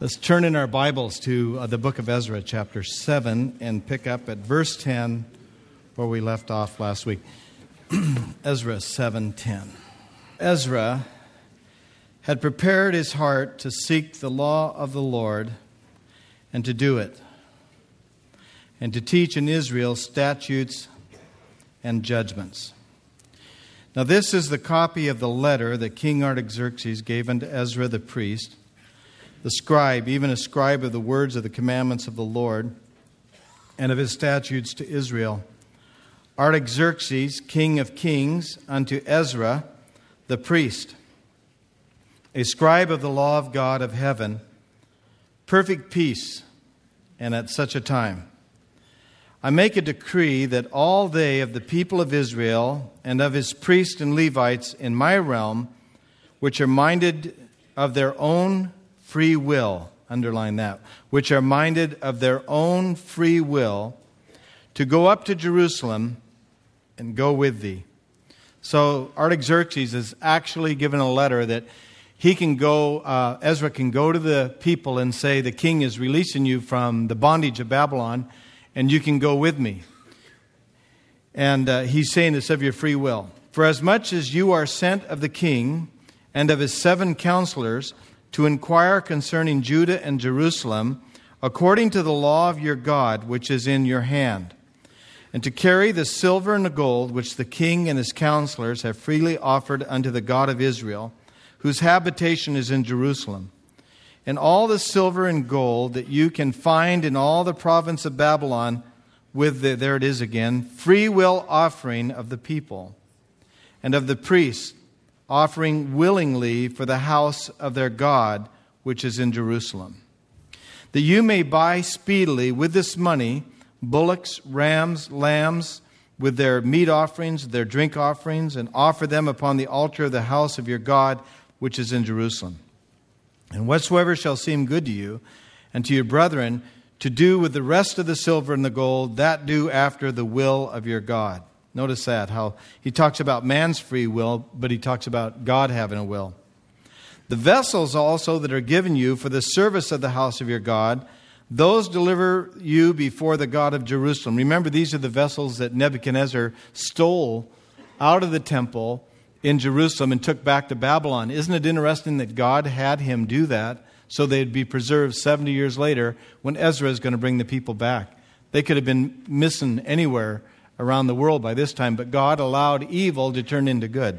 Let's turn in our Bibles to the book of Ezra, chapter 7, and pick up at verse 10, where we left off last week. Ezra 7:10. Ezra had prepared his heart to seek the law of the Lord and to do it, and to teach in Israel statutes and judgments. Now this is the copy of the letter that King Artaxerxes gave unto Ezra the priest, the scribe, even a scribe of the words of the commandments of the Lord and of his statutes to Israel. Artaxerxes, king of kings, unto Ezra the priest, a scribe of the law of God of heaven, perfect peace, and at such a time. I make a decree that all they of the people of Israel and of his priests and Levites in my realm, which are minded of their own free will, underline that, which are minded of their own free will, to go up to Jerusalem and go with thee. So Artaxerxes is actually given a letter that he can go, Ezra can go to the people and say, the king is releasing you from the bondage of Babylon, and you can go with me. And he's saying it's of your free will. For as much as you are sent of the king and of his 7 counselors to inquire concerning Judah and Jerusalem, according to the law of your God, which is in your hand, and to carry the silver and the gold which the king and his counselors have freely offered unto the God of Israel, whose habitation is in Jerusalem, and all the silver and gold that you can find in all the province of Babylon, with the, there it is again, free will offering of the people, and of the priests, offering willingly for the house of their God, which is in Jerusalem, that you may buy speedily with this money bullocks, rams, lambs, with their meat offerings, their drink offerings, and offer them upon the altar of the house of your God, which is in Jerusalem. And whatsoever shall seem good to you and to your brethren to do with the rest of the silver and the gold, that do after the will of your God. Notice that, how he talks about man's free will, but he talks about God having a will. The vessels also that are given you for the service of the house of your God, those deliver you before the God of Jerusalem. Remember, these are the vessels that Nebuchadnezzar stole out of the temple in Jerusalem and took back to Babylon. Isn't it interesting that God had him do that so they'd be preserved 70 years later when Ezra is going to bring the people back? They could have been missing anywhere around the world by this time, but God allowed evil to turn into good.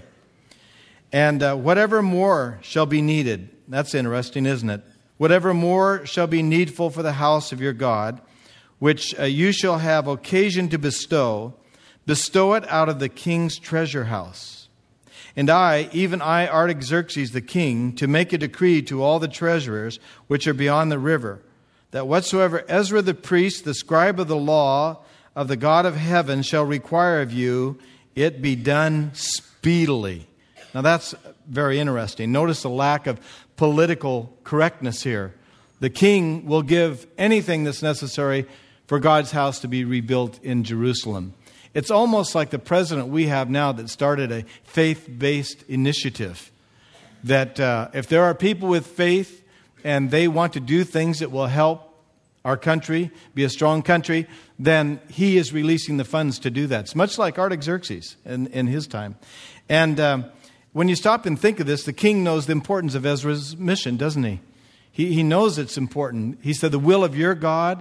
And whatever more shall be needed, that's interesting, isn't it? Whatever more shall be needful for the house of your God, which you shall have occasion to bestow it out of the king's treasure house. And I, even I, Artaxerxes the king, to make a decree to all the treasurers which are beyond the river, that whatsoever Ezra the priest, the scribe of the law of the God of heaven, shall require of you, it be done speedily. Now that's very interesting. Notice the lack of political correctness here. The king will give anything that's necessary for God's house to be rebuilt in Jerusalem. It's almost like the president we have now that started a faith-based initiative. That if there are people with faith and they want to do things that will help our country be a strong country, then he is releasing the funds to do that. It's much like Artaxerxes in his time. And when you stop and think of this, the king knows the importance of Ezra's mission, doesn't he? He knows it's important. He said, the will of your God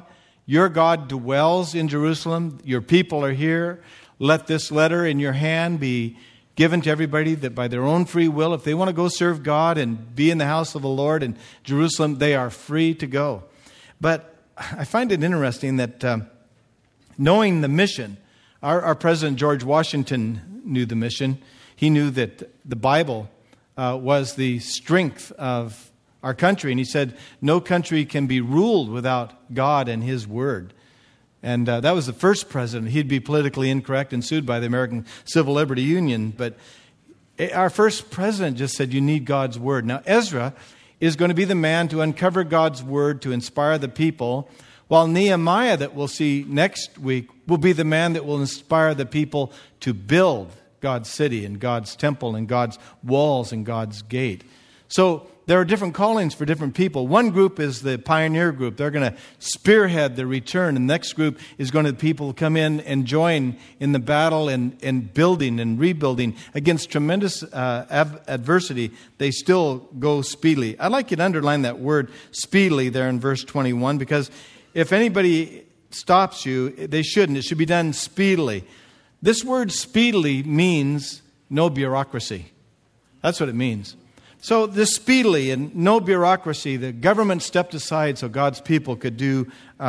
dwells in Jerusalem. Your people are here. Let this letter in your hand be given to everybody that by their own free will, if they want to go serve God and be in the house of the Lord in Jerusalem, they are free to go. But I find it interesting that knowing the mission, our President George Washington knew the mission. He knew that the Bible was the strength of our country. And he said, no country can be ruled without God and His Word. And that was the first president. He'd be politically incorrect and sued by the American Civil Liberty Union. But our first president just said, you need God's Word. Now, Ezra is going to be the man to uncover God's Word to inspire the people, while Nehemiah, that we'll see next week, will be the man that will inspire the people to build God's city and God's temple and God's walls and God's gate. So there are different callings for different people. One group is the pioneer group. They're going to spearhead the return. And the next group is going to people come in and join in the battle and building and rebuilding against tremendous adversity. They still go speedily. I'd like you to underline that word speedily there in verse 21, because if anybody stops you, they shouldn't. It should be done speedily. This word speedily means no bureaucracy. That's what it means. So this speedily and no bureaucracy, the government stepped aside so God's people could do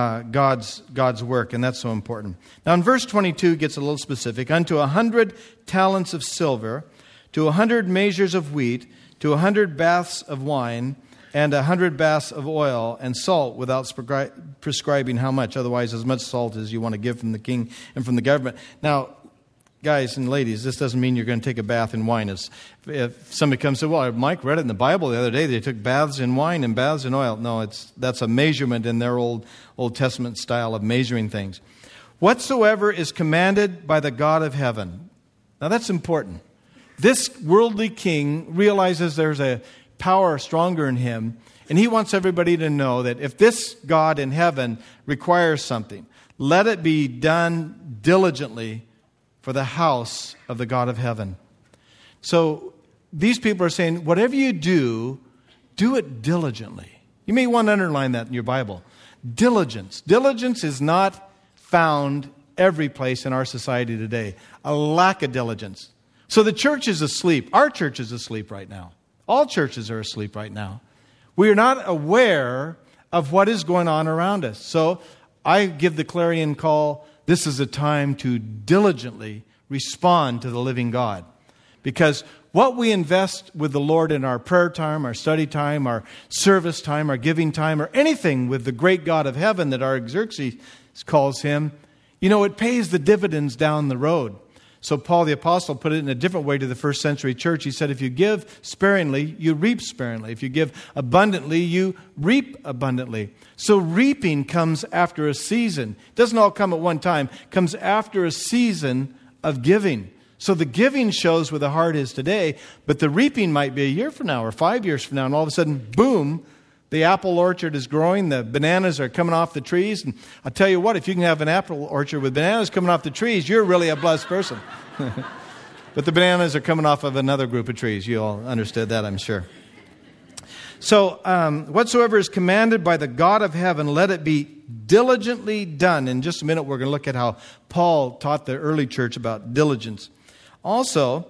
God's work, and that's so important. Now in verse 22 it gets a little specific. Unto 100 talents of silver, to 100 measures of wheat, to 100 baths of wine, and 100 baths of oil and salt, without prescribing how much. Otherwise, as much salt as you want to give from the king and from the government. Now, guys and ladies, this doesn't mean you're going to take a bath in wine. If somebody comes and says, well, Mike read it in the Bible the other day, they took baths in wine and baths in oil. No, that's a measurement in their Old Testament style of measuring things. Whatsoever is commanded by the God of heaven. Now that's important. This worldly king realizes there's a power stronger in him, and he wants everybody to know that if this God in heaven requires something, let it be done diligently for the house of the God of heaven. So these people are saying, whatever you do, do it diligently. You may want to underline that in your Bible. Diligence. Diligence is not found every place in our society today. A lack of diligence. So the church is asleep. Our church is asleep right now. All churches are asleep right now. We are not aware of what is going on around us. So I give the clarion call. This is a time to diligently respond to the living God. Because what we invest with the Lord in our prayer time, our study time, our service time, our giving time, or anything with the great God of heaven that Artaxerxes calls him, it pays the dividends down the road. So Paul the Apostle put it in a different way to the first century church. He said, if you give sparingly, you reap sparingly. If you give abundantly, you reap abundantly. So reaping comes after a season. It doesn't all come at one time. It comes after a season of giving. So the giving shows where the heart is today, but the reaping might be a year from now or 5 years from now, and all of a sudden, boom, the apple orchard is growing, the bananas are coming off the trees, and I'll tell you what, if you can have an apple orchard with bananas coming off the trees, you're really a blessed person. But the bananas are coming off of another group of trees. You all understood that, I'm sure. So, whatsoever is commanded by the God of heaven, let it be diligently done. In just a minute, we're going to look at how Paul taught the early church about diligence. Also,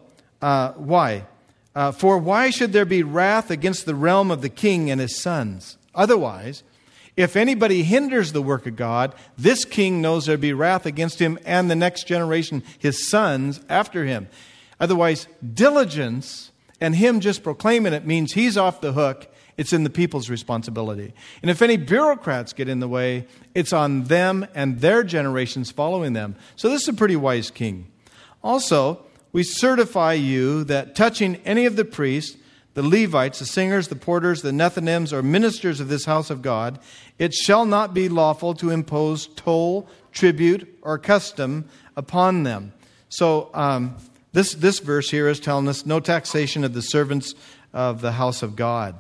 why? For why should there be wrath against the realm of the king and his sons? Otherwise, if anybody hinders the work of God, this king knows there be wrath against him and the next generation, his sons, after him. Otherwise, diligence and him just proclaiming it means he's off the hook. It's in the people's responsibility. And if any bureaucrats get in the way, it's on them and their generations following them. So this is a pretty wise king. Also, we certify you that touching any of the priests, the Levites, the singers, the porters, the Nethinims, or ministers of this house of God, it shall not be lawful to impose toll, tribute, or custom upon them. So this verse here is telling us no taxation of the servants of the house of God.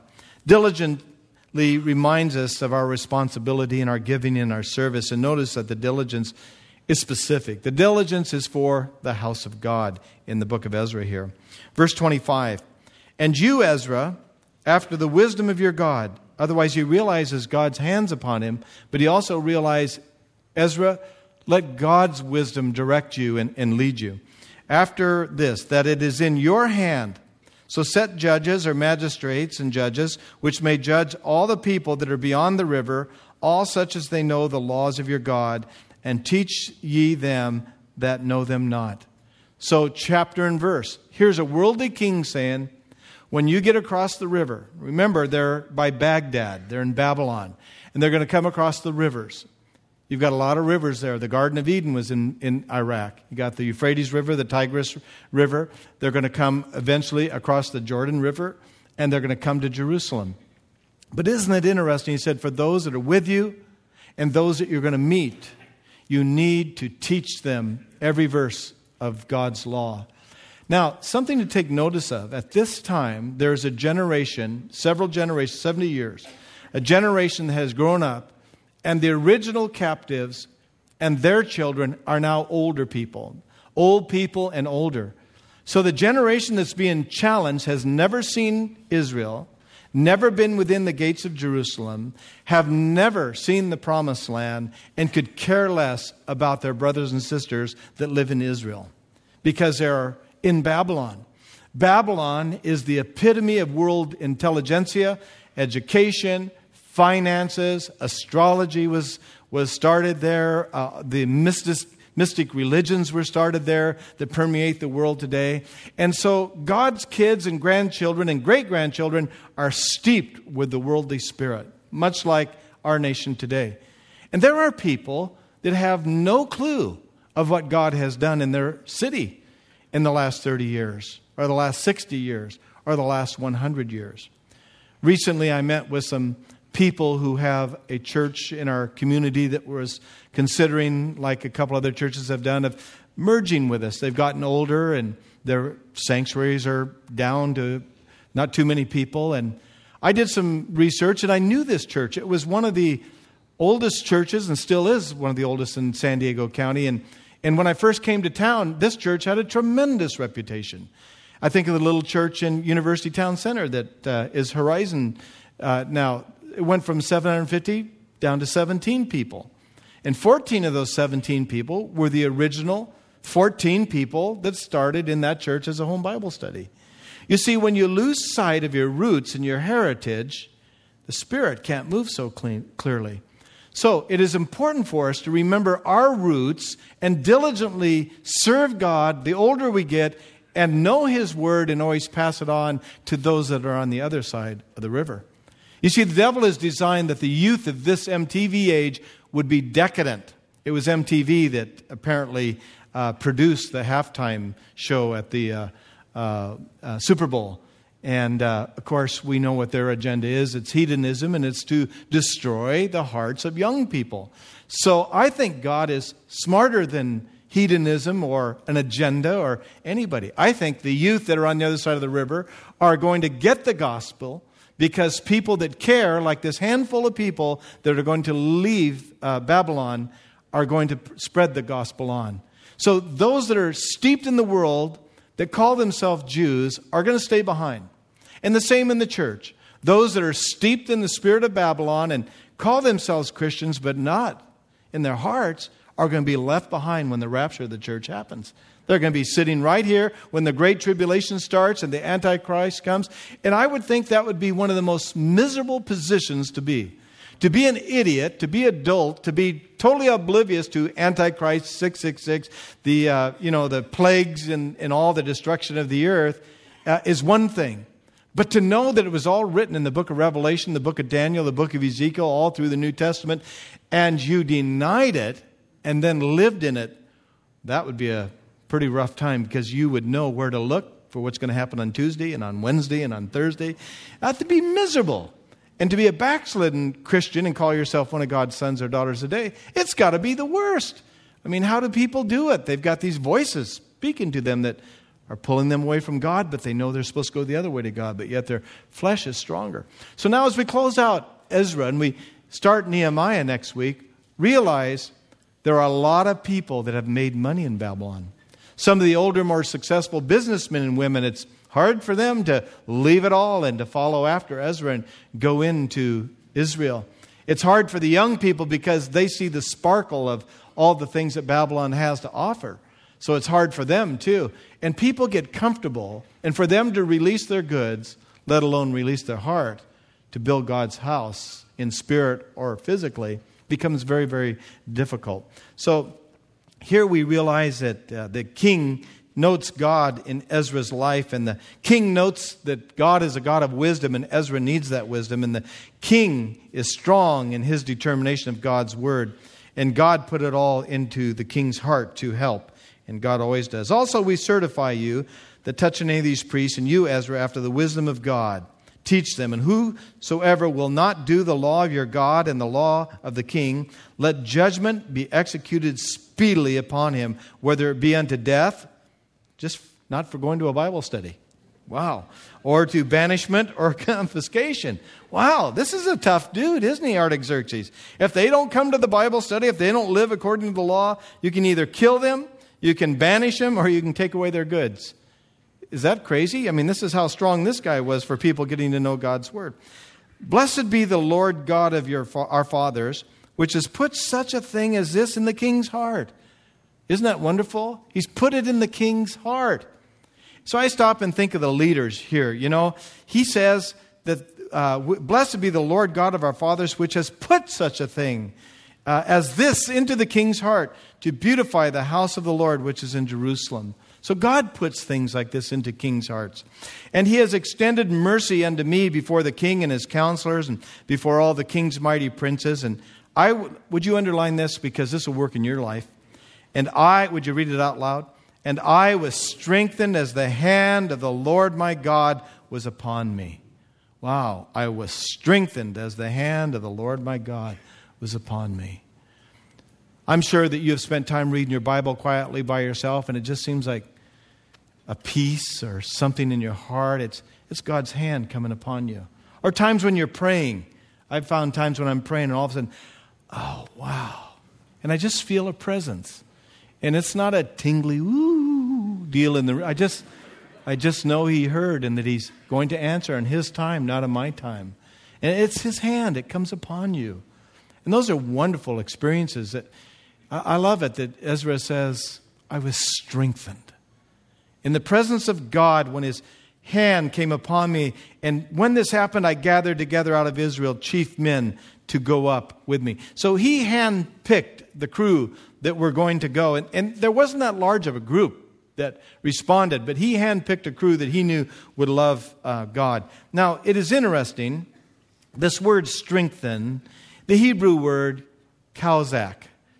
Diligently reminds us of our responsibility in our giving and our service. And notice that the diligence is specific. The diligence is for the house of God in the book of Ezra here. Verse 25. And you, Ezra, after the wisdom of your God. Otherwise, he realizes God's hands upon him, but he also realized, Ezra, let God's wisdom direct you and lead you. After this, that it is in your hand. So set judges or magistrates and judges, which may judge all the people that are beyond the river, all such as they know the laws of your God, and teach ye them that know them not. So chapter and verse. Here's a worldly king saying, when you get across the river, remember they're by Baghdad, they're in Babylon, and they're going to come across the rivers. You've got a lot of rivers there. The Garden of Eden was in Iraq. You got the Euphrates River, the Tigris River. They're going to come eventually across the Jordan River, and they're going to come to Jerusalem. But isn't it interesting? He said, for those that are with you and those that you're going to meet, you need to teach them every verse of God's law. Now, something to take notice of. At this time, there's a generation, several generations, 70 years, a generation that has grown up, and the original captives and their children are now older people, old people and older. So the generation that's being challenged has never seen Israel, never been within the gates of Jerusalem, have never seen the Promised Land, and could care less about their brothers and sisters that live in Israel because they're in Babylon. Babylon is the epitome of world intelligentsia, education, finances, astrology was started there. The mystic religions were started there that permeate the world today. And so God's kids and grandchildren and great-grandchildren are steeped with the worldly spirit, much like our nation today. And there are people that have no clue of what God has done in their city in the last 30 years, or the last 60 years, or the last 100 years. Recently, I met with some people who have a church in our community that was considering, like a couple other churches have done, of merging with us. They've gotten older and their sanctuaries are down to not too many people. And I did some research and I knew this church. It was one of the oldest churches and still is one of the oldest in San Diego County. And when I first came to town, this church had a tremendous reputation. I think of the little church in University Town Center that is Horizon now. It went from 750 down to 17 people. And 14 of those 17 people were the original 14 people that started in that church as a home Bible study. You see, when you lose sight of your roots and your heritage, the Spirit can't move so clearly. So it is important for us to remember our roots and diligently serve God the older we get and know His Word and always pass it on to those that are on the other side of the river. You see, the devil has designed that the youth of this MTV age would be decadent. It was MTV that apparently produced the halftime show at the Super Bowl. And, of course, we know what their agenda is. It's hedonism, and it's to destroy the hearts of young people. So I think God is smarter than hedonism or an agenda or anybody. I think the youth that are on the other side of the river are going to get the gospel because people that care, like this handful of people that are going to leave Babylon, are going to spread the gospel on. So those that are steeped in the world, that call themselves Jews, are going to stay behind. And the same in the church. Those that are steeped in the spirit of Babylon and call themselves Christians, but not in their hearts, are going to be left behind when the rapture of the church happens. They're going to be sitting right here when the Great Tribulation starts and the Antichrist comes. And I would think that would be one of the most miserable positions to be. To be an idiot, to be adult, to be totally oblivious to Antichrist 666, the plagues and all the destruction of the earth is one thing. But to know that it was all written in the book of Revelation, the book of Daniel, the book of Ezekiel, all through the New Testament, and you denied it and then lived in it, that would be a pretty rough time because you would know where to look for what's going to happen on Tuesday and on Wednesday and on Thursday. To be miserable and to be a backslidden Christian and call yourself one of God's sons or daughters today, it's got to be the worst. I mean, how do people do it? They've got these voices speaking to them that are pulling them away from God, but they know they're supposed to go the other way to God, but yet their flesh is stronger. So now as we close out Ezra and we start Nehemiah next week, realize there are a lot of people that have made money in Babylon. Some of the older, more successful businessmen and women, it's hard for them to leave it all and to follow after Ezra and go into Israel. It's hard for the young people because they see the sparkle of all the things that Babylon has to offer. So it's hard for them too. And people get comfortable, and for them to release their goods, let alone release their heart, to build God's house in spirit or physically, becomes very, very difficult. So here we realize that the king notes God in Ezra's life, and the king notes that God is a God of wisdom, and Ezra needs that wisdom, and the king is strong in his determination of God's word, and God put it all into the king's heart to help, and God always does. Also, we certify you that touch any of these priests, and you, Ezra, after the wisdom of God, teach them, and whosoever will not do the law of your God and the law of the king, let judgment be executed speedily upon him, whether it be unto death, just not for going to a Bible study. Wow. Or to banishment or confiscation. Wow, this is a tough dude, isn't he, Artaxerxes? If they don't come to the Bible study, if they don't live according to the law, you can either kill them, you can banish them, or you can take away their goods. Is that crazy? I mean, this is how strong this guy was for people getting to know God's word. Blessed be the Lord God of our fathers, which has put such a thing as this in the king's heart. Isn't that wonderful? He's put it in the king's heart. So I stop and think of the leaders here. You know, he says that blessed be the Lord God of our fathers, which has put such a thing as this into the king's heart, to beautify the house of the Lord, which is in Jerusalem. So God puts things like this into kings' hearts. And he has extended mercy unto me before the king and his counselors and before all the king's mighty princes. And would you underline this, because this will work in your life? And would you read it out loud? And I was strengthened as the hand of the Lord my God was upon me. Wow, I was strengthened as the hand of the Lord my God was upon me. I'm sure that you have spent time reading your Bible quietly by yourself, and it just seems like a peace or something in your heart. It's God's hand coming upon you. Or times when you're praying. I've found times when I'm praying and all of a sudden, oh, wow. And I just feel a presence. And it's not a tingly woo deal in the... I just know he heard and that he's going to answer in his time, not in my time. And it's his hand. It comes upon you. And those are wonderful experiences. That I love it that Ezra says, I was strengthened. In the presence of God, when his hand came upon me, and when this happened, I gathered together out of Israel chief men to go up with me. So he handpicked the crew that were going to go. And there wasn't that large of a group that responded, but he handpicked a crew that he knew would love God. Now, it is interesting, this word strengthen, the Hebrew word kalzak.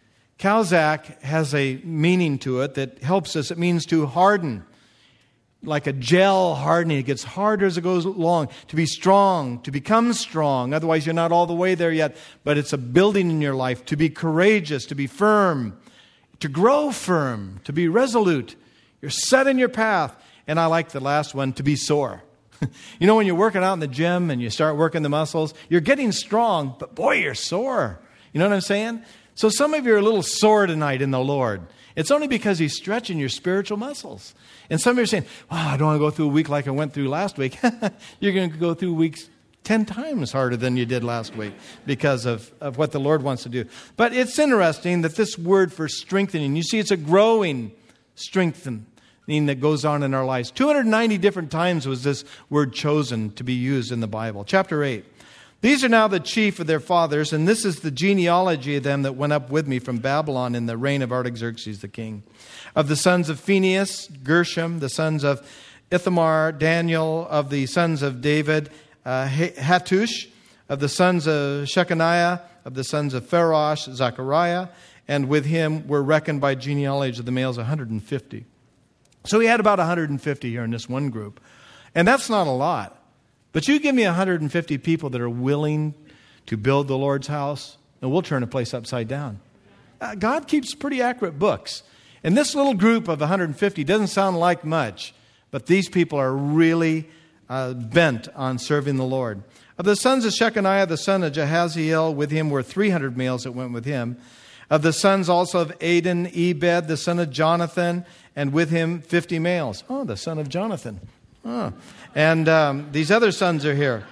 Kalzak has a meaning to it that helps us. It means to harden, like a gel hardening. It gets harder as it goes along. To be strong, to become strong. Otherwise, you're not all the way there yet. But it's a building in your life. To be courageous, to be firm, to grow firm, to be resolute. You're set in your path. And I like the last one, to be sore. You know, when you're working out in the gym and you start working the muscles, you're getting strong, but boy, you're sore. You know what I'm saying? So some of you are a little sore tonight in the Lord. It's only because he's stretching your spiritual muscles. And some of you are saying, wow, I don't want to go through a week like I went through last week. You're going to go through weeks 10 times harder than you did last week because of what the Lord wants to do. But it's interesting that this word for strengthening, you see, it's a growing strengthening that goes on in our lives. 290 different times was this word chosen to be used in the Bible. Chapter 8. These are now the chief of their fathers, and this is the genealogy of them that went up with me from Babylon in the reign of Artaxerxes the king. Of the sons of Phinehas, Gershom, the sons of Ithamar, Daniel, of the sons of David, Hattush, of the sons of Shechaniah, of the sons of Pharosh, Zechariah, and with him were reckoned by genealogy of the males 150. So we had about 150 here in this one group. And that's not a lot. But you give me 150 people that are willing to build the Lord's house, and we'll turn a place upside down. God keeps pretty accurate books. And this little group of 150 doesn't sound like much, but these people are really bent on serving the Lord. Of the sons of Shechaniah, the son of Jahaziel, with him were 300 males that went with him. Of the sons also of Adin, Ebed, the son of Jonathan, and with him 50 males. Oh, the son of Jonathan. Oh. And these other sons are here.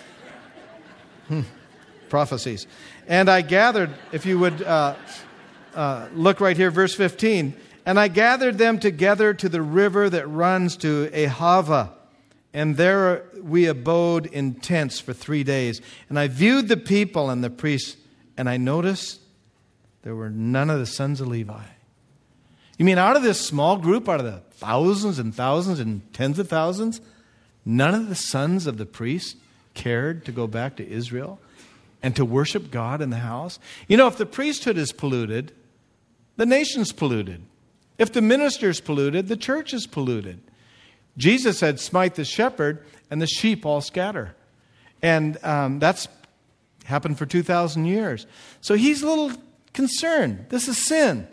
Prophecies. And I gathered, if you would look right here, verse 15. And I gathered them together to the river that runs to Ahava. And there we abode in tents for 3 days. And I viewed the people and the priests, and I noticed there were none of the sons of Levi. You mean out of this small group, out of the thousands and thousands and tens of thousands, none of the sons of the priests cared to go back to Israel and to worship God in the house? You know, if the priesthood is polluted, the nation's polluted. If the minister's polluted, the church is polluted. Jesus said, smite the shepherd and the sheep all scatter. And that's happened for 2,000 years. So he's a little concerned. This is sin.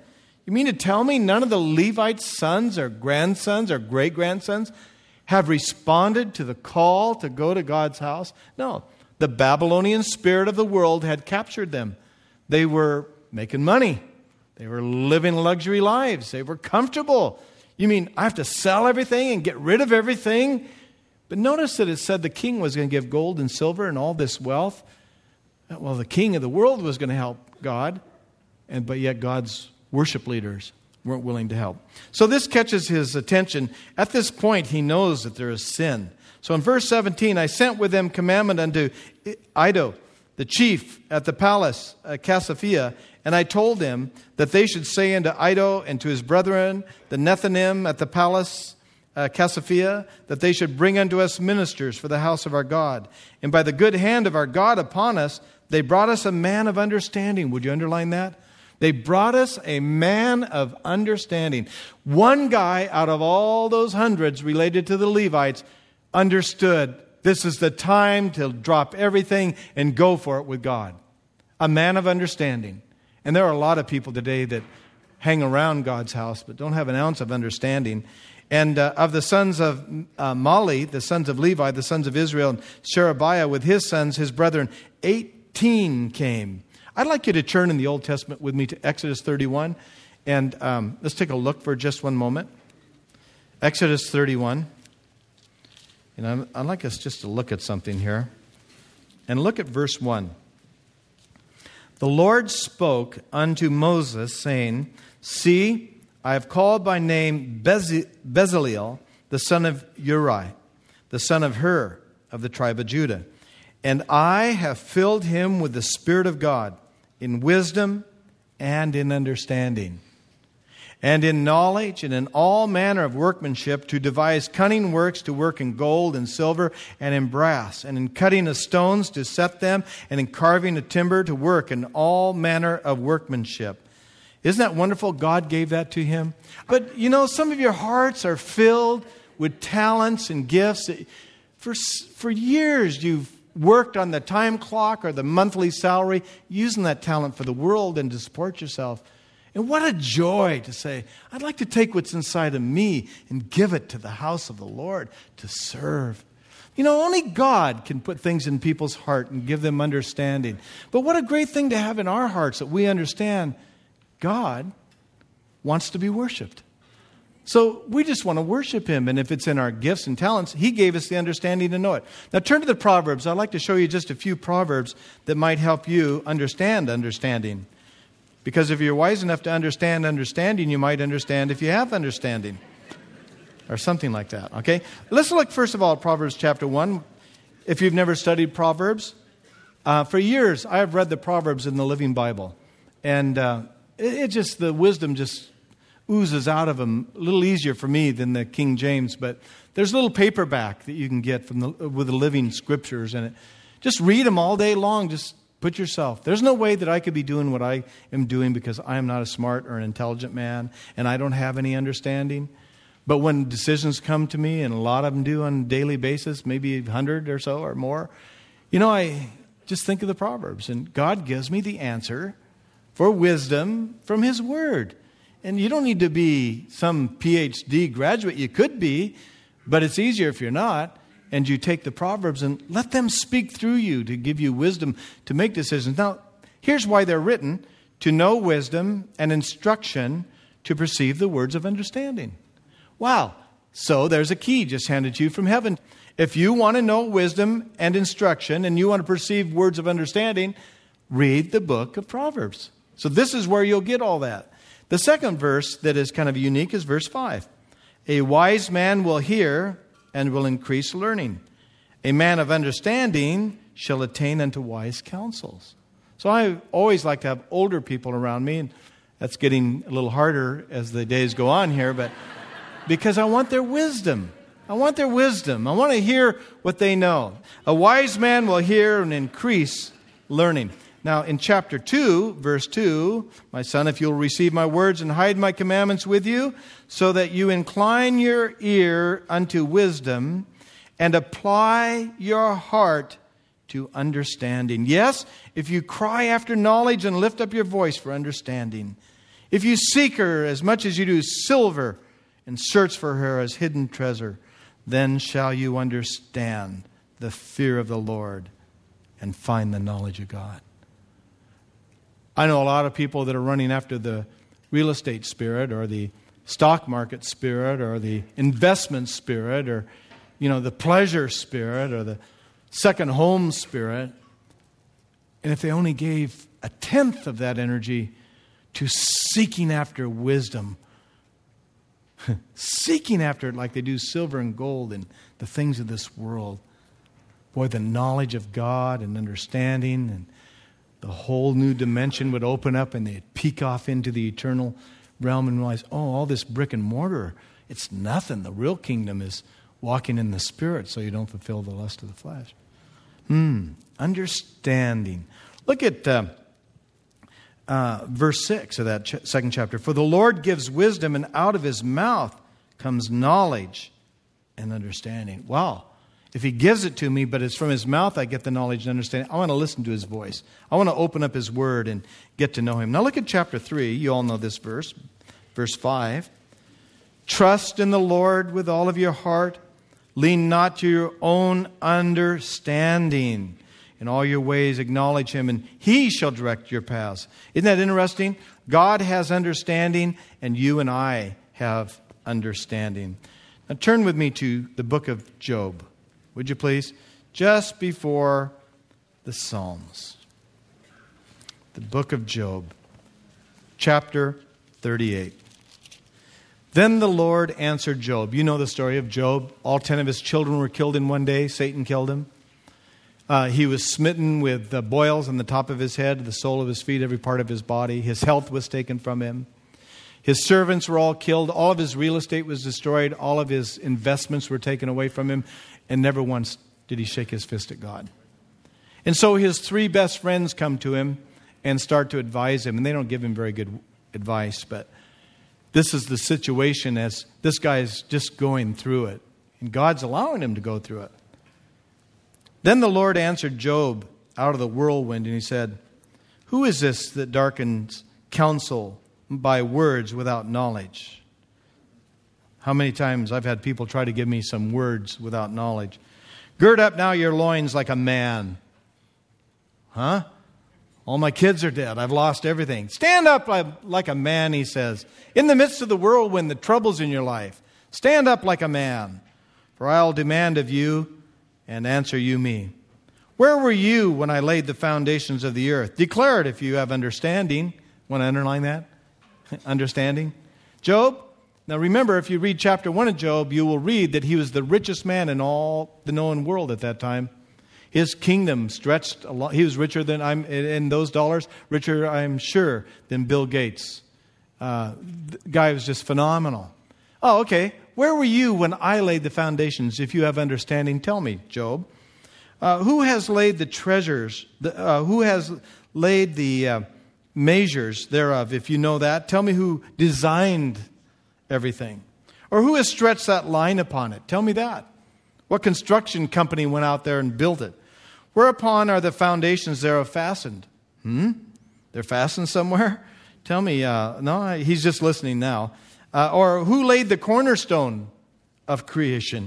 You mean to tell me none of the Levites' sons or grandsons or great-grandsons have responded to the call to go to God's house? No. The Babylonian spirit of the world had captured them. They were making money. They were living luxury lives. They were comfortable. You mean I have to sell everything and get rid of everything? But notice that it said the king was going to give gold and silver and all this wealth. Well, the king of the world was going to help God, but yet God's worship leaders weren't willing to help. So this catches his attention. At this point, he knows that there is sin. So in verse 17, I sent with them commandment unto Iddo, the chief at the palace, Casiphia, and I told him that they should say unto Iddo and to his brethren, the Nethinim at the palace, Casiphia, that they should bring unto us ministers for the house of our God. And by the good hand of our God upon us, they brought us a man of understanding. Would you underline that? They brought us a man of understanding. One guy out of all those hundreds related to the Levites understood this is the time to drop everything and go for it with God. A man of understanding. And there are a lot of people today that hang around God's house but don't have an ounce of understanding. And of the sons of Mali, the sons of Levi, the sons of Israel, and Sherebiah with his sons, his brethren, 18 came. I'd like you to turn in the Old Testament with me to Exodus 31. And let's take a look for just one moment. Exodus 31. And I'd like us just to look at something here. And look at verse 1. The Lord spoke unto Moses, saying, See, I have called by name Bezaleel, the son of Uri, the son of Hur, of the tribe of Judah. And I have filled him with the Spirit of God, in wisdom and in understanding, and in knowledge and in all manner of workmanship, to devise cunning works, to work in gold and silver and in brass, and in cutting of stones to set them, and in carving of timber to work in all manner of workmanship. Isn't that wonderful? God gave that to him. But you know, some of your hearts are filled with talents and gifts. For years you've worked on the time clock or the monthly salary, using that talent for the world and to support yourself. And what a joy to say, I'd like to take what's inside of me and give it to the house of the Lord to serve. You know, only God can put things in people's heart and give them understanding. But what a great thing to have in our hearts that we understand God wants to be worshiped. So we just want to worship Him. And if it's in our gifts and talents, He gave us the understanding to know it. Now turn to the Proverbs. I'd like to show you just a few Proverbs that might help you understand understanding. Because if you're wise enough to understand understanding, you might understand if you have understanding. Or something like that, okay? Let's look first of all at Proverbs chapter 1. If you've never studied Proverbs, for years I have read the Proverbs in the Living Bible. And the wisdom just oozes out of them a little easier for me than the King James. But there's a little paperback that you can get with the Living Scriptures in it. Just read them all day long. Just put yourself. There's no way that I could be doing what I am doing because I am not a smart or an intelligent man and I don't have any understanding. But when decisions come to me, and a lot of them do on a daily basis, maybe 100 or so or more, you know, I just think of the Proverbs. And God gives me the answer for wisdom from His Word. And you don't need to be some PhD graduate. You could be, but it's easier if you're not. And you take the Proverbs and let them speak through you to give you wisdom to make decisions. Now, here's why they're written: to know wisdom and instruction, to perceive the words of understanding. Wow. So there's a key just handed to you from heaven. If you want to know wisdom and instruction and you want to perceive words of understanding, read the book of Proverbs. So this is where you'll get all that. The second verse that is kind of unique is verse 5. A wise man will hear and will increase learning. A man of understanding shall attain unto wise counsels. So I always like to have older people around me, and that's getting a little harder as the days go on here, but because I want their wisdom. I want their wisdom. I want to hear what they know. A wise man will hear and increase learning. Now, in chapter 2, verse 2, my son, if you'll receive my words and hide my commandments with you, so that you incline your ear unto wisdom and apply your heart to understanding. Yes, if you cry after knowledge and lift up your voice for understanding. If you seek her as much as you do silver and search for her as hidden treasure, then shall you understand the fear of the Lord and find the knowledge of God. I know a lot of people that are running after the real estate spirit or the stock market spirit or the investment spirit or, the pleasure spirit or the second home spirit. And if they only gave a tenth of that energy to seeking after wisdom, seeking after it like they do silver and gold and the things of this world, boy, the knowledge of God and understanding and the whole new dimension would open up and they'd peek off into the eternal realm and realize, all this brick and mortar, it's nothing. The real kingdom is walking in the Spirit so you don't fulfill the lust of the flesh. Understanding. Look at verse 6 of that second chapter. For the Lord gives wisdom, and out of his mouth comes knowledge and understanding. Wow. If he gives it to me, but it's from his mouth I get the knowledge and understanding, I want to listen to his voice. I want to open up his word and get to know him. Now look at chapter 3. You all know this verse. Verse 5. Trust in the Lord with all of your heart. Lean not to your own understanding. In all your ways acknowledge him, and he shall direct your paths. Isn't that interesting? God has understanding, and you and I have understanding. Now turn with me to the book of Job. Would you please? Just before the Psalms. The book of Job, chapter 38. Then the Lord answered Job. You know the story of Job. All 10 of his children were killed in one day. Satan killed him. He was smitten with boils on the top of his head, the sole of his feet, every part of his body. His health was taken from him. His servants were all killed. All of his real estate was destroyed. All of his investments were taken away from him. And never once did he shake his fist at God. And so his 3 best friends come to him and start to advise him. And they don't give him very good advice. But this is the situation as this guy is just going through it. And God's allowing him to go through it. Then the Lord answered Job out of the whirlwind, and he said, who is this that darkens counsel by words without knowledge? How many times I've had people try to give me some words without knowledge. Gird up now your loins like a man. Huh? All my kids are dead. I've lost everything. Stand up like a man, he says. In the midst of the whirlwind, the troubles in your life. Stand up like a man. For I'll demand of you and answer you me. Where were you when I laid the foundations of the earth? Declare it if you have understanding. Want to underline that? Understanding. Job? Now remember, if you read chapter 1 of Job, you will read that he was the richest man in all the known world at that time. His kingdom stretched a lot. He was richer than, in those dollars, richer, I'm sure, than Bill Gates. The guy was just phenomenal. Oh, okay. Where were you when I laid the foundations? If you have understanding, tell me, Job. Who has laid the treasures? Who has laid the measures thereof? If you know that, tell me who designed everything. Or who has stretched that line upon it? Tell me that. What construction company went out there and built it? Whereupon are the foundations thereof fastened? They're fastened somewhere? Tell me. No, he's just listening now. Or who laid the cornerstone of creation?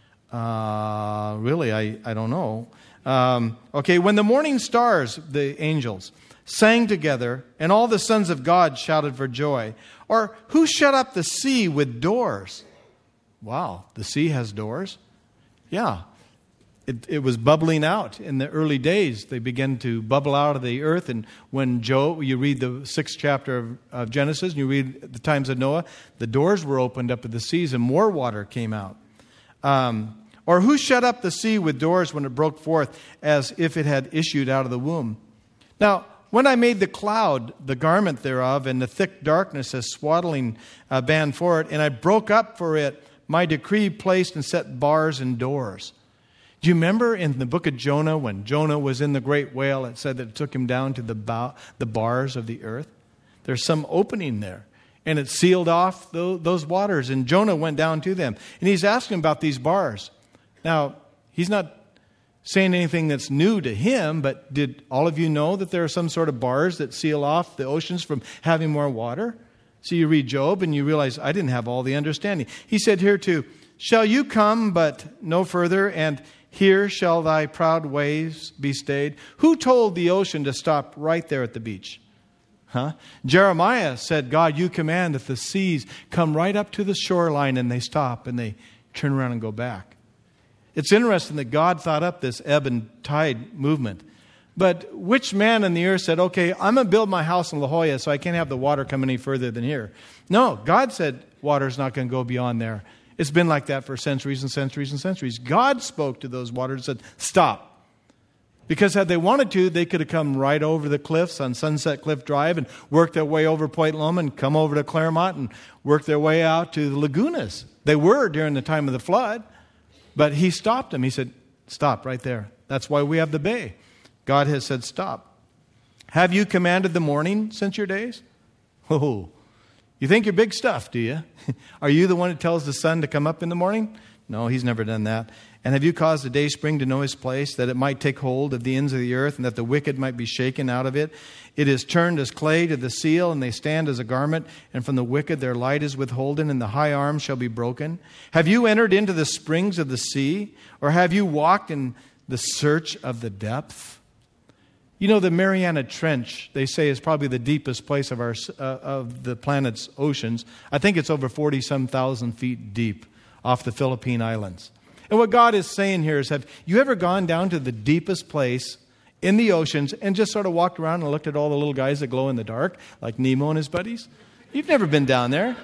Really, I don't know. Okay, when the morning stars, the angels, sang together, and all the sons of God shouted for joy. Or who shut up the sea with doors? Wow, the sea has doors? Yeah. It was bubbling out in the early days. They began to bubble out of the earth. And when you read the 6th chapter of Genesis, and you read the times of Noah, the doors were opened up at the seas and more water came out. Or who shut up the sea with doors when it broke forth as if it had issued out of the womb? Now, when I made the cloud, the garment thereof, and the thick darkness as swaddling band for it, and I broke up for it my decree placed and set bars and doors. Do you remember in the book of Jonah, when Jonah was in the great whale, it said that it took him down to the bars of the earth? There's some opening there. And it sealed off those waters. And Jonah went down to them. And he's asking about these bars. Now, he's not saying anything that's new to him, but did all of you know that there are some sort of bars that seal off the oceans from having more water? So you read Job and you realize, I didn't have all the understanding. He said here too, shall you come but no further, and here shall thy proud waves be stayed? Who told the ocean to stop right there at the beach? Jeremiah said, God, you command that the seas come right up to the shoreline, and they stop and they turn around and go back. It's interesting that God thought up this ebb and tide movement. But which man on the earth said, okay, I'm going to build my house in La Jolla so I can't have the water come any further than here? No, God said water's not going to go beyond there. It's been like that for centuries and centuries and centuries. God spoke to those waters and said, stop. Because had they wanted to, they could have come right over the cliffs on Sunset Cliff Drive and worked their way over Point Loma and come over to Claremont and work their way out to the lagunas. They were during the time of the flood, but he stopped them. He said, stop right there. That's why we have the bay. God has said, stop. Have you commanded the morning since your days? Oh, you think you're big stuff, do you? Are you the one who tells the sun to come up in the morning? No, he's never done that. And have you caused the day spring to know his place, that it might take hold of the ends of the earth, and that the wicked might be shaken out of it? It is turned as clay to the seal, and they stand as a garment, and from the wicked their light is withholden, and the high arm shall be broken. Have you entered into the springs of the sea, or have you walked in the search of the depth? You know, the Mariana Trench, they say, is probably the deepest place of the planet's oceans. I think it's over 40-some thousand feet deep off the Philippine Islands. And what God is saying here is, have you ever gone down to the deepest place in the oceans and just sort of walked around and looked at all the little guys that glow in the dark, like Nemo and his buddies? You've never been down there.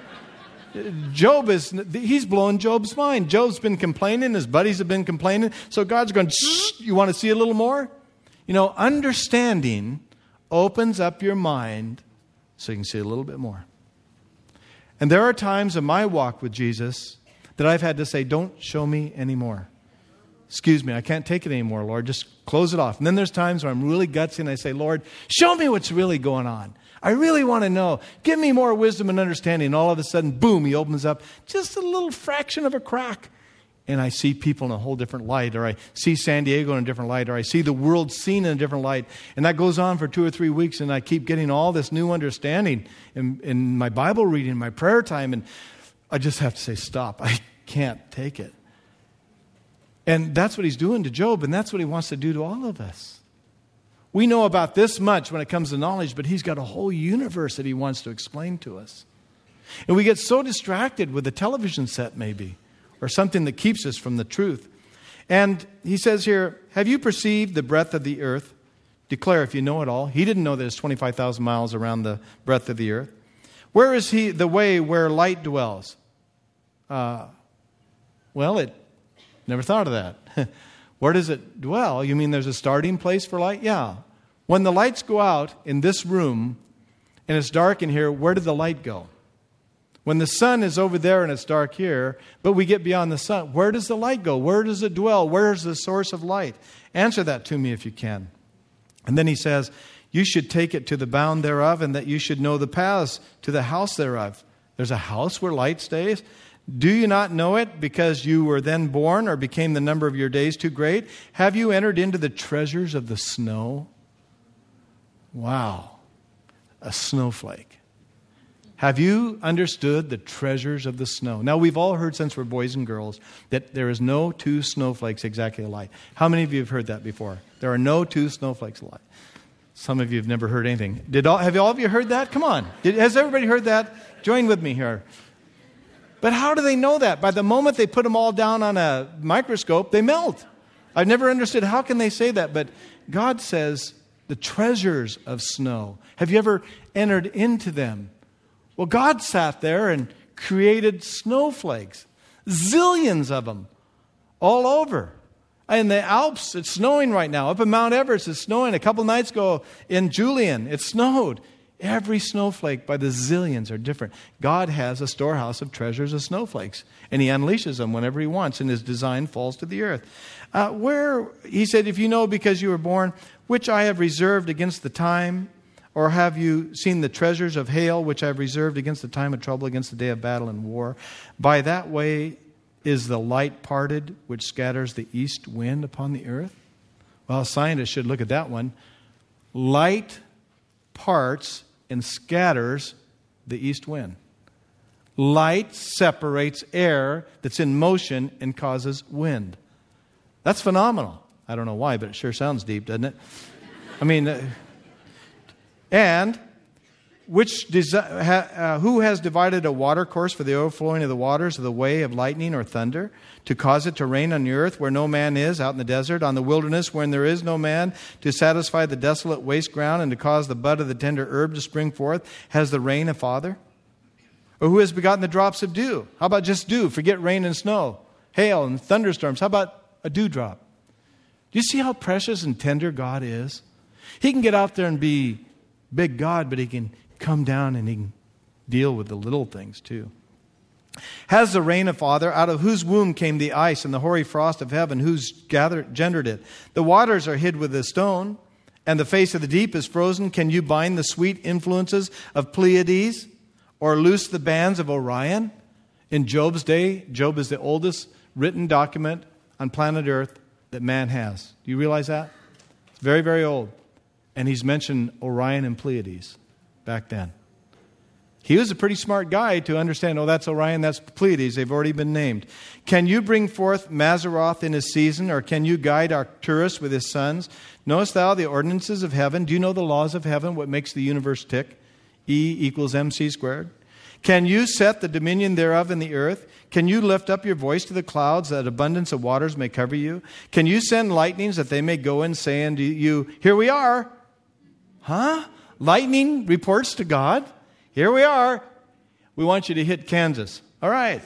He's blowing Job's mind. Job's been complaining. His buddies have been complaining. So God's going, you want to see a little more? You know, understanding opens up your mind so you can see a little bit more. And there are times in my walk with Jesus that I've had to say, don't show me anymore. Excuse me, I can't take it anymore, Lord. Just close it off. And then there's times where I'm really gutsy and I say, Lord, show me what's really going on. I really want to know. Give me more wisdom and understanding. And all of a sudden, boom, he opens up just a little fraction of a crack. And I see people in a whole different light, or I see San Diego in a different light, or I see the world seen in a different light. And that goes on for 2 or 3 weeks, and I keep getting all this new understanding in my Bible reading, my prayer time, and I just have to say, stop. I can't take it. And that's what he's doing to Job, and that's what he wants to do to all of us. We know about this much when it comes to knowledge, but he's got a whole universe that he wants to explain to us. And we get so distracted with the television set, maybe, or something that keeps us from the truth. And he says here, have you perceived the breadth of the earth? Declare if you know it all. He didn't know there's 25,000 miles around the breadth of the earth. Where is the way where light dwells? Never thought of that. Where does it dwell? You mean there's a starting place for light? Yeah. When the lights go out in this room and it's dark in here, where did the light go? When the sun is over there and it's dark here, but we get beyond the sun, where does the light go? Where does it dwell? Where is the source of light? Answer that to me if you can. And then he says, you should take it to the bound thereof, and that you should know the paths to the house thereof. There's a house where light stays. Do you not know it because you were then born, or became the number of your days too great? Have you entered into the treasures of the snow? Wow. A snowflake. Have you understood the treasures of the snow? Now, we've all heard since we're boys and girls that there is no two snowflakes exactly alike. How many of you have heard that before? There are no two snowflakes alike. Some of you have never heard anything. Have all of you heard that? Come on. Has everybody heard that? Join with me here. But how do they know that? By the moment they put them all down on a microscope, they melt. I've never understood how can they say that, but God says the treasures of snow. Have you ever entered into them? Well, God sat there and created snowflakes, zillions of them, all over. In the Alps, it's snowing right now. Up in Mount Everest, it's snowing. A couple nights ago in Julian, it snowed. Every snowflake by the zillions are different. God has a storehouse of treasures of snowflakes, and he unleashes them whenever he wants, and his design falls to the earth. He said, if you know because you were born, which I have reserved against the time, or have you seen the treasures of hail, which I have reserved against the time of trouble, against the day of battle and war? By that way is the light parted, which scatters the east wind upon the earth? Well, scientists should look at that one. Light parts and scatters the east wind. Light separates air that's in motion and causes wind. That's phenomenal. I don't know why, but it sure sounds deep, doesn't it? I mean, and who has divided a water course for the overflowing of the waters of the way of lightning or thunder, to cause it to rain on the earth where no man is, out in the desert, on the wilderness when there is no man, to satisfy the desolate waste ground and to cause the bud of the tender herb to spring forth? Has the rain a father? Or who has begotten the drops of dew? How about just dew? Forget rain and snow, hail and thunderstorms. How about a dewdrop? Do you see how precious and tender God is? He can get out there and be big God, but He can come down and He can deal with the little things too. Has the rain a father? Out of whose womb came the ice and the hoary frost of heaven? Who's gendered it? The waters are hid with a stone, and the face of the deep is frozen. Can you bind the sweet influences of Pleiades, or loose the bands of Orion? In Job's day, Job is the oldest written document on planet Earth that man has. Do you realize that? It's very, very old. And he's mentioned Orion and Pleiades back then. He was a pretty smart guy to understand, oh, that's Orion, that's Pleiades. They've already been named. Can you bring forth Mazzaroth in his season, or can you guide Arcturus with his sons? Knowest thou the ordinances of heaven? Do you know the laws of heaven, what makes the universe tick? E equals mc squared. Can you set the dominion thereof in the earth? Can you lift up your voice to the clouds, that abundance of waters may cover you? Can you send lightnings that they may go and say unto you, here we are? Huh? Lightning reports to God? Here we are. We want you to hit Kansas. All right.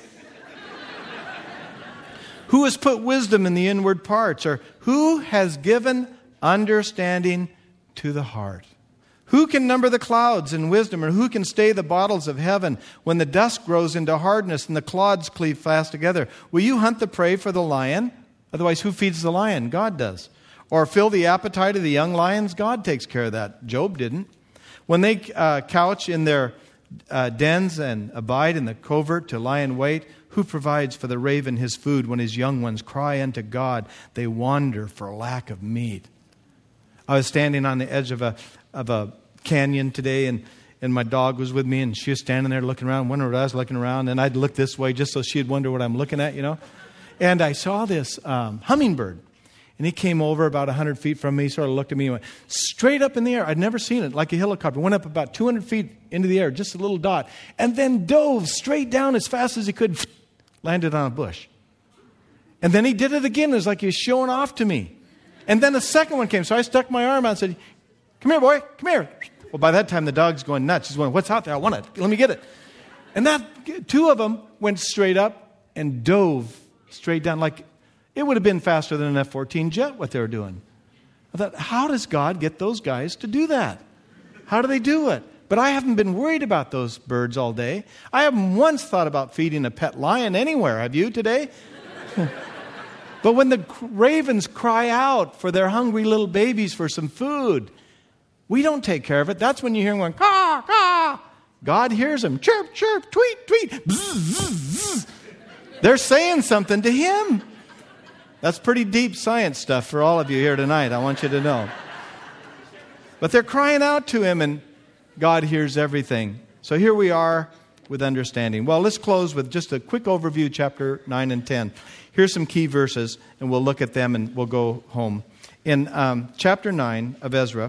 Who has put wisdom in the inward parts? Or who has given understanding to the heart? Who can number the clouds in wisdom, or who can stay the bottles of heaven when the dust grows into hardness and the clods cleave fast together? Will you hunt the prey for the lion? Otherwise, who feeds the lion? God does. Or fill the appetite of the young lions? God takes care of that. Job didn't. When they couch in their dens and abide in the covert to lie in wait, who provides for the raven his food when his young ones cry unto God? They wander for lack of meat. I was standing on the edge of a canyon today, and my dog was with me, and she was standing there looking around, wondering what I was looking around, and I'd look this way just so she'd wonder what I'm looking at, you know. And I saw this hummingbird, and he came over about 100 feet from me, sort of looked at me and went straight up in the air. I'd never seen it, like a helicopter. Went up about 200 feet into the air, just a little dot, and then dove straight down as fast as he could, landed on a bush. And then he did it again. It was like he was showing off to me. And then the second one came, so I stuck my arm out and said, come here, boy, come here. Well, by that time, the dog's going nuts. He's going, what's out there? I want it. Let me get it. And two of them went straight up and dove straight down. Like, it would have been faster than an F-14 jet, what they were doing. I thought, how does God get those guys to do that? How do they do it? But I haven't been worried about those birds all day. I haven't once thought about feeding a pet lion anywhere. Have you today? But when the ravens cry out for their hungry little babies for some food, we don't take care of it. That's when you hear them going, caw, caw. God hears them. Chirp, chirp, tweet, tweet. Bzz, bzz, bzz. They're saying something to Him. That's pretty deep science stuff for all of you here tonight, I want you to know. But they're crying out to Him, and God hears everything. So here we are with understanding. Well, let's close with just a quick overview, chapter 9 and 10. Here's some key verses, and we'll look at them and we'll go home. In chapter 9 of Ezra,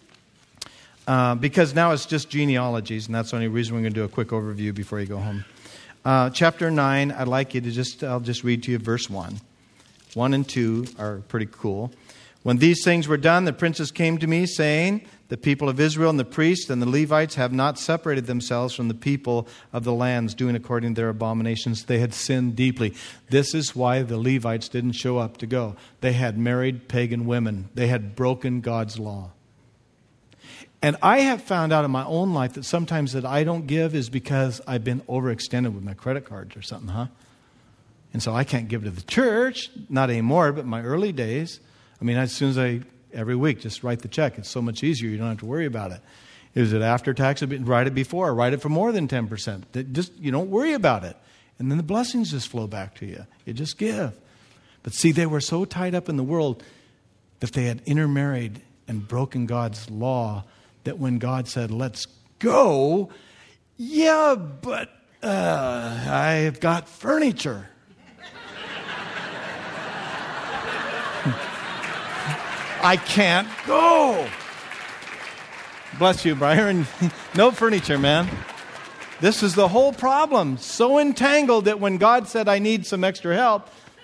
because now it's just genealogies, and that's the only reason we're going to do a quick overview before you go home. Chapter 9, I'd like you to I'll just read to you verse 1. 1 and 2 are pretty cool. When these things were done, the princes came to me, saying, the people of Israel and the priests and the Levites have not separated themselves from the people of the lands, doing according to their abominations. They had sinned deeply. This is why the Levites didn't show up to go. They had married pagan women. They had broken God's law. And I have found out in my own life that sometimes that I don't give is because I've been overextended with my credit cards or something, And so I can't give to the church, not anymore, but in my early days. I mean, as soon as every week, just write the check. It's so much easier. You don't have to worry about it. Is it after tax? Write it before. Write it for more than 10%. You don't worry about it. And then the blessings just flow back to you. You just give. But see, they were so tied up in the world that they had intermarried and broken God's law that when God said, let's go, Yeah, but I've got furniture. I can't go. Bless you, Byron. No furniture, man. This is the whole problem. So entangled that when God said, I need some extra help,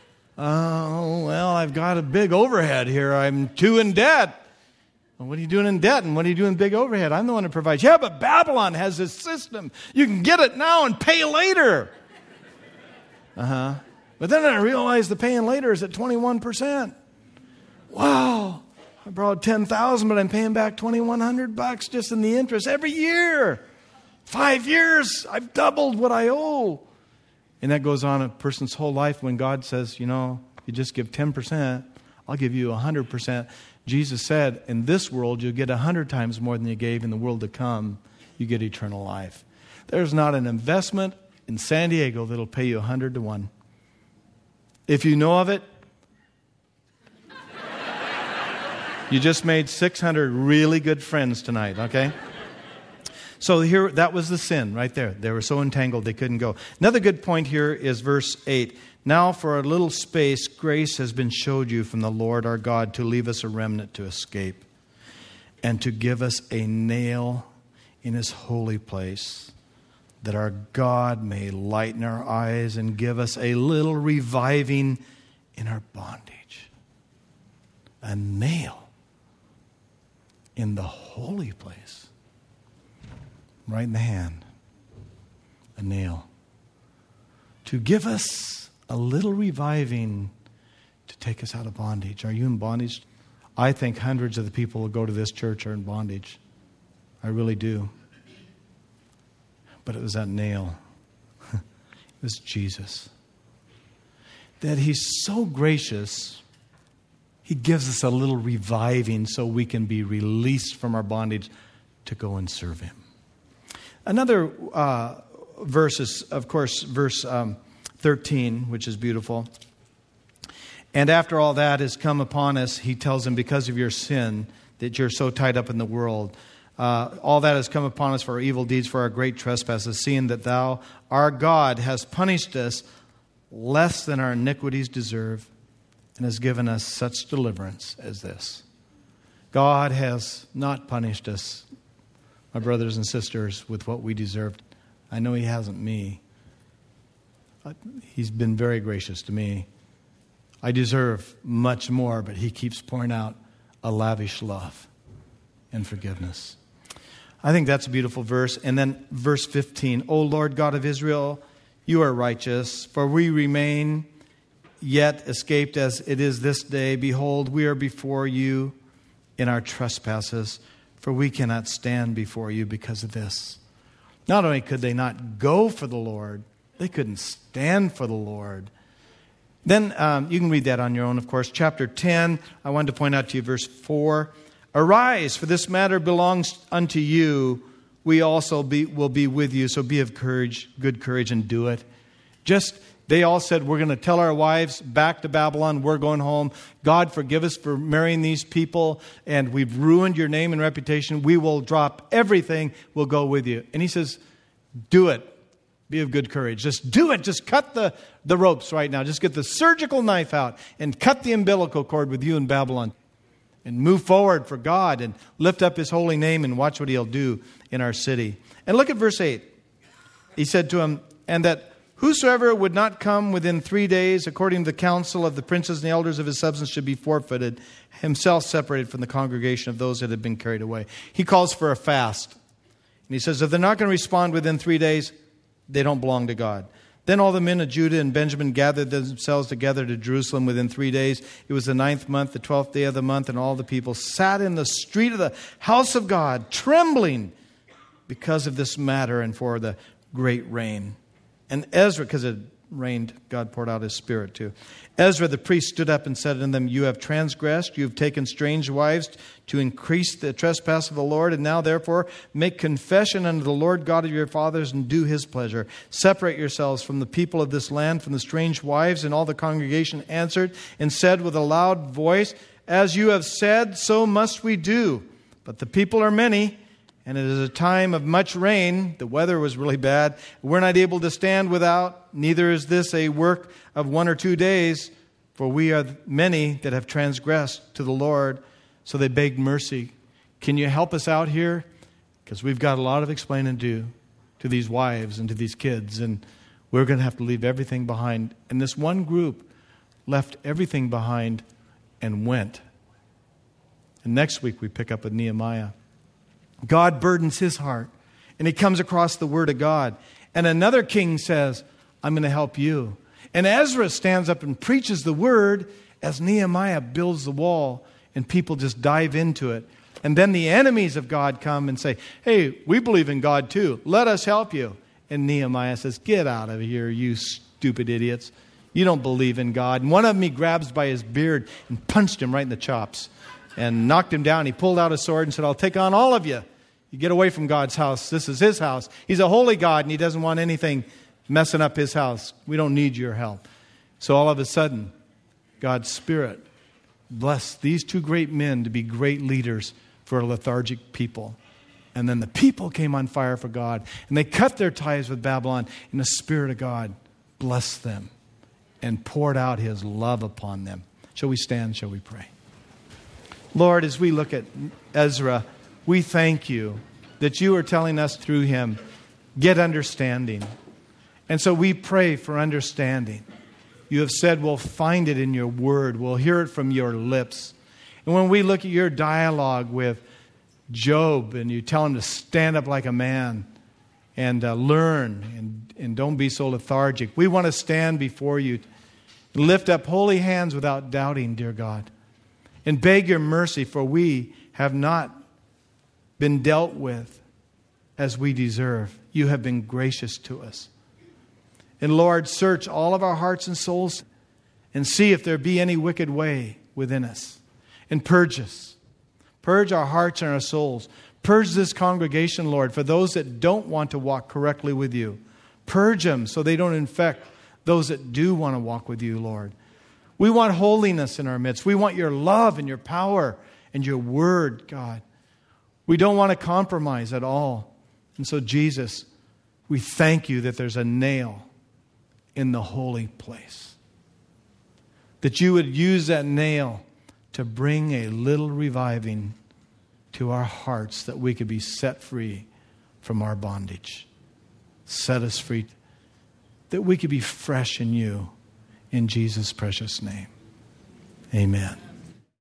I've got a big overhead here. I'm too in debt. Well, what are you doing in debt and what are you doing big overhead? I'm the one who provides. Yeah, but Babylon has this system. You can get it now and pay later. But then I realized the paying later is at 21%. Wow. I borrowed $10,000, but I'm paying back $2,100 just in the interest every year. 5 years, I've doubled what I owe. And that goes on a person's whole life when God says, you just give 10%, I'll give you 100%. Jesus said, in this world, you'll get 100 times more than you gave. In the world to come, you get eternal life. There's not an investment in San Diego that'll pay you 100 to 1. If you know of it, you just made 600 really good friends tonight, okay? So here, that was the sin right there. They were so entangled they couldn't go. Another good point here is verse 8. Now for a little space, grace has been showed you from the Lord our God to leave us a remnant to escape and to give us a nail in his holy place, that our God may lighten our eyes and give us a little reviving in our bondage. A nail in the holy place. Right in the hand. A nail. To give us a little reviving to take us out of bondage. Are you in bondage? I think hundreds of the people who go to this church are in bondage. I really do. But it was that nail. It was Jesus. That he's so gracious, he gives us a little reviving so we can be released from our bondage to go and serve him. Another verse is, of course, verse 13, which is beautiful. And after all that has come upon us, he tells him, because of your sin, that you're so tied up in the world, all that has come upon us for our evil deeds, for our great trespasses, seeing that thou, our God, has punished us less than our iniquities deserve, and has given us such deliverance as this. God has not punished us, my brothers and sisters, with what we deserved. I know he hasn't me. He's been very gracious to me. I deserve much more, but he keeps pouring out a lavish love and forgiveness. I think that's a beautiful verse. And then verse 15, O Lord God of Israel, you are righteous, for we remain yet escaped as it is this day. Behold, we are before you in our trespasses, for we cannot stand before you because of this. Not only could they not go for the Lord, they couldn't stand for the Lord. Then you can read that on your own, of course. Chapter 10, I wanted to point out to you verse 4. Arise, for this matter belongs unto you. We also will be with you, so be of courage, good courage, and do it. They all said, we're going to tell our wives back to Babylon. We're going home. God, forgive us for marrying these people, and we've ruined your name and reputation. We will drop everything. We'll go with you. And he says, do it. Be of good courage. Just do it. Just cut the ropes right now. Just get the surgical knife out and cut the umbilical cord with you in Babylon. And move forward for God and lift up his holy name and watch what he'll do in our city. And look at verse 8. He said to him, and that whosoever would not come within 3 days, according to the counsel of the princes and the elders of his substance, should be forfeited, himself separated from the congregation of those that had been carried away. He calls for a fast. And he says, if they're not going to respond within 3 days, they don't belong to God. Then all the men of Judah and Benjamin gathered themselves together to Jerusalem within 3 days. It was the 9th month, the 12th day of the month, and all the people sat in the street of the house of God, trembling because of this matter and for the great rain. And Ezra, because it rained, God poured out his Spirit too. Ezra the priest stood up and said unto them, you have transgressed, you have taken strange wives to increase the trespass of the Lord, and now therefore make confession unto the Lord God of your fathers and do his pleasure. Separate yourselves from the people of this land, from the strange wives. And all the congregation answered and said with a loud voice, as you have said, so must we do. But the people are many, and it is a time of much rain. The weather was really bad. We're not able to stand without. Neither is this a work of 1 or 2 days, for we are many that have transgressed to the Lord. So they begged mercy. Can you help us out here? Because we've got a lot of explaining to do to these wives and to these kids, and we're going to have to leave everything behind. And this one group left everything behind and went. And next week we pick up with Nehemiah. God burdens his heart, and he comes across the Word of God. And another king says, I'm going to help you. And Ezra stands up and preaches the Word as Nehemiah builds the wall, and people just dive into it. And then the enemies of God come and say, hey, we believe in God too. Let us help you. And Nehemiah says, get out of here, you stupid idiots. You don't believe in God. And one of them he grabs by his beard and punched him right in the chops and knocked him down. He pulled out a sword and said, I'll take on all of you. You get away from God's house. This is his house. He's a holy God, and he doesn't want anything messing up his house. We don't need your help. So all of a sudden, God's Spirit blessed these two great men to be great leaders for a lethargic people. And then the people came on fire for God, and they cut their ties with Babylon, and the Spirit of God blessed them and poured out his love upon them. Shall we stand? Shall we pray? Lord, as we look at Ezra, we thank you that you are telling us through him, get understanding. And so we pray for understanding. You have said we'll find it in your word. We'll hear it from your lips. And when we look at your dialogue with Job and you tell him to stand up like a man and learn and don't be so lethargic, we want to stand before you and lift up holy hands without doubting, dear God, and beg your mercy, for we have not been dealt with as we deserve. You have been gracious to us. And Lord, search all of our hearts and souls and see if there be any wicked way within us. And purge us. Purge our hearts and our souls. Purge this congregation, Lord, for those that don't want to walk correctly with you. Purge them so they don't infect those that do want to walk with you, Lord. We want holiness in our midst. We want your love and your power and your word, God. We don't want to compromise at all. And so, Jesus, we thank you that there's a nail in the holy place. That you would use that nail to bring a little reviving to our hearts, that we could be set free from our bondage. Set us free. That we could be fresh in you. In Jesus' precious name. Amen.